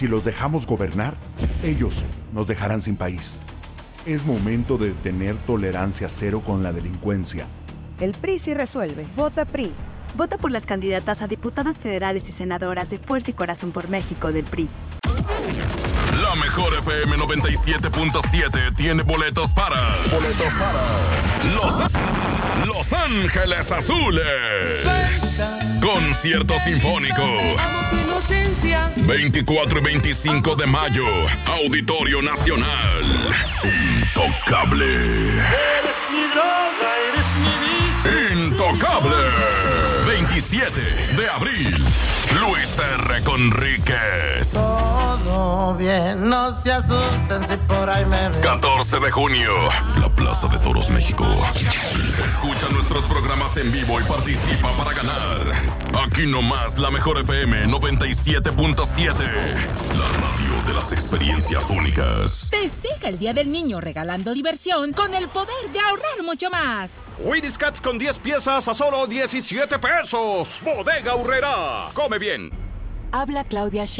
Si los dejamos gobernar, ellos nos dejarán sin país. Es momento de tener tolerancia cero con la delincuencia. El PRI sí resuelve. Vota PRI. Vota por las candidatas a diputadas federales y senadoras de Fuerza y Corazón por México del PRI. La mejor FM 97.7 tiene boletos para Los Ángeles Azules. Concierto sinfónico. 24 y 25 de mayo. Auditorio Nacional. Intocable. Eres mi droga, eres mi vicio. Intocable. 27 de abril. Luis R. Conríquez. Todo bien, no se asusten si por ahí me ven. 14 de junio, la Plaza de Toros, México. Escucha nuestros programas en vivo y participa para ganar. Aquí nomás, la mejor FM 97.7. La radio de las experiencias únicas. Festeja el Día del Niño regalando diversión con el poder de ahorrar mucho más. Wheaties Cats con 10 piezas a solo 17 pesos. Bodega Aurrerá. Come bien. Habla Claudia